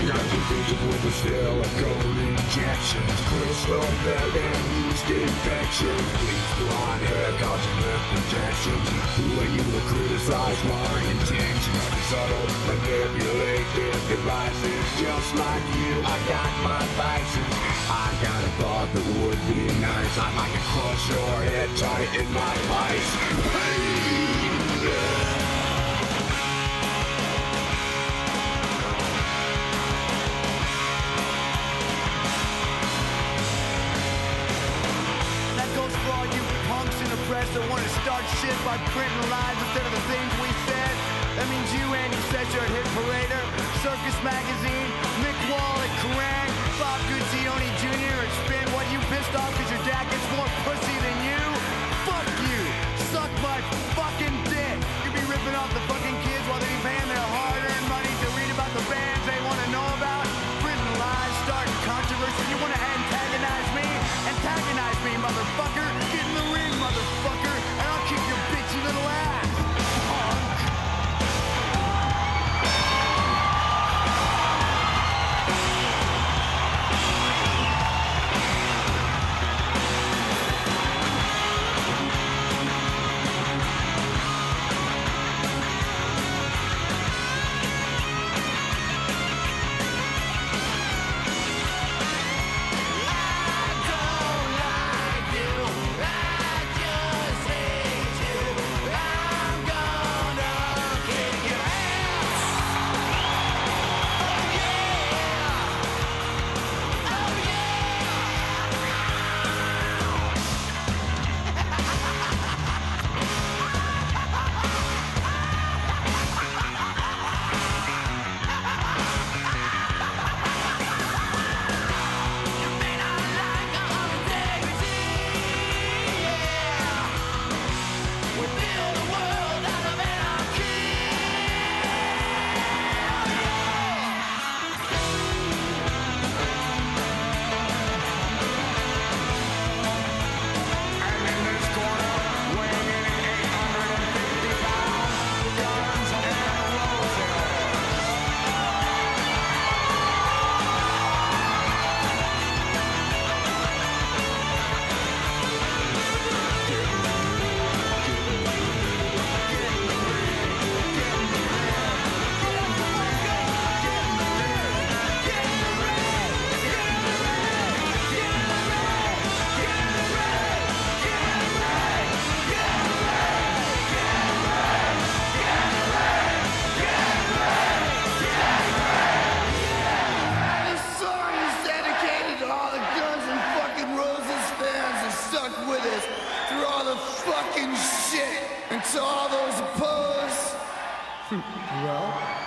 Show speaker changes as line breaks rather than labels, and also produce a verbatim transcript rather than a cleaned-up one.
got the vision with the silicone injections, crystal bed and yeast infections, bleach blonde hair causing lip projections. When you will criticize my intentions, subtle manipulative devices, just like you, I got my vices. I got a thought that would be nice. I'd like to crush your head tight in my vice. Pain.
That wanna start shit by printing lies instead of the things we said. That means you, Andy Sesher at Hit Parader, Circus Magazine, Mick Wall at Kerrang, Bob Guccione Junior at Spin. What, you pissed off because your dad gets more pussy than you? Fuck you! Suck my fucking dick! You be ripping off the fucking kids while they be paying their hard-earned money to read about the bands they wanna know about? Printing lies, starting controversy. You wanna antagonize me? Antagonize me, motherfucker! Get in the ring, motherfucker, and I'll kick your bitchy little ass, punk. With us through all the fucking shit, and to all those opposed, well.